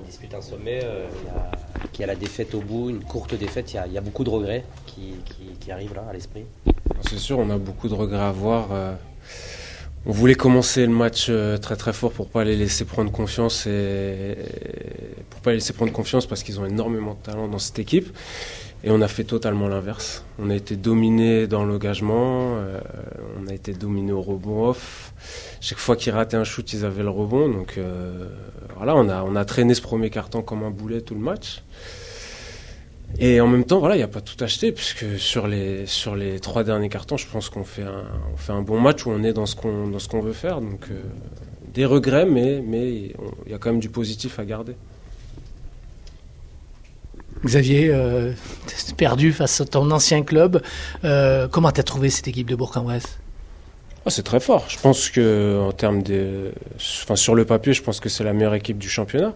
dispute un sommet, qu'il y a la défaite au bout, une courte défaite, il y a beaucoup de regrets qui arrivent là à l'esprit. C'est sûr, on a beaucoup de regrets à avoir. On voulait commencer le match très très fort pour pas les laisser prendre confiance parce qu'ils ont énormément de talent dans cette équipe. Et on a fait totalement l'inverse. On a été dominé dans l'engagement, on a été dominé au rebond off. Chaque fois qu'ils rataient un shoot, ils avaient le rebond. Donc voilà, on a traîné ce premier quart-temps comme un boulet tout le match. Et en même temps, voilà, il n'y a pas tout acheté, puisque sur les 3 derniers cartons, je pense qu'on fait un bon match où on est dans ce qu'on veut faire. Donc des regrets, mais il y a quand même du positif à garder. Xavier, perdu face à ton ancien club. Comment tu as trouvé cette équipe de Bourg-en-Bresse ? C'est très fort. Je pense que en termes sur le papier, je pense que c'est la meilleure équipe du championnat.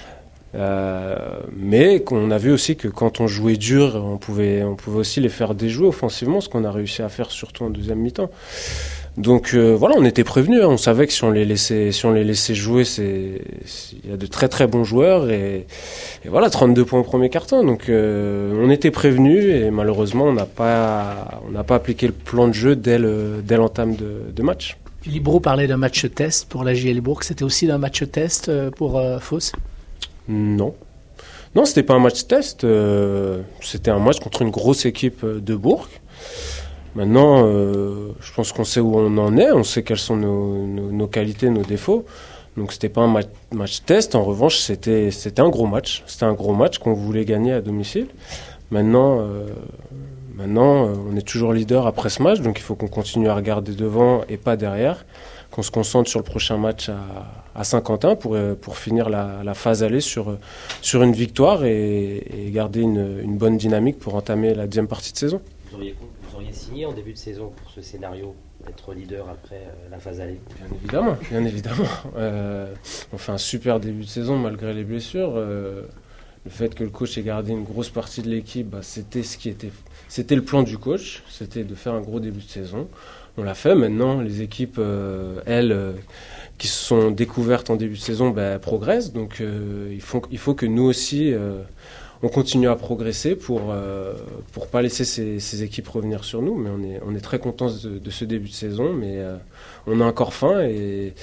Mais qu'on a vu aussi que quand on jouait dur, on pouvait aussi les faire déjouer offensivement, ce qu'on a réussi à faire surtout en deuxième mi-temps. Donc voilà, on était prévenus, on savait que si on les laissait jouer, il y a de très très bons joueurs et voilà, 32 points au premier quart-temps. Donc on était prévenus et malheureusement on n'a pas appliqué le plan de jeu dès l'entame de match. Philippe Brault parlait d'un match test pour la JL Bourg. C'était aussi d'un match test pour Fos ? Non, c'était pas un match test. C'était un match contre une grosse équipe de Bourg. Maintenant, je pense qu'on sait où on en est, on sait quelles sont nos qualités, nos défauts. Donc c'était pas un match test. En revanche, c'était un gros match. C'était un gros match qu'on voulait gagner à domicile. Maintenant, on est toujours leader après ce match, donc il faut qu'on continue à regarder devant et pas derrière. Qu'on se concentre sur le prochain match à Saint-Quentin pour finir la phase aller sur une victoire et garder une bonne dynamique pour entamer la deuxième partie de saison. Vous auriez signé en début de saison pour ce scénario, d'être leader après la phase aller ? Bien évidemment. On fait un super début de saison malgré les blessures. Le fait que le coach ait gardé une grosse partie de l'équipe, c'était le plan du coach, c'était de faire un gros début de saison. On l'a fait. Maintenant, les équipes, qui se sont découvertes en début de saison, progressent. Donc, il faut que nous aussi, on continue à progresser pour pas laisser ces équipes revenir sur nous. Mais on est très contents de ce début de saison. Mais on a encore faim et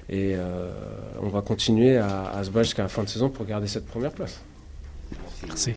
on va continuer à se battre jusqu'à la fin de saison pour garder cette première place. Merci.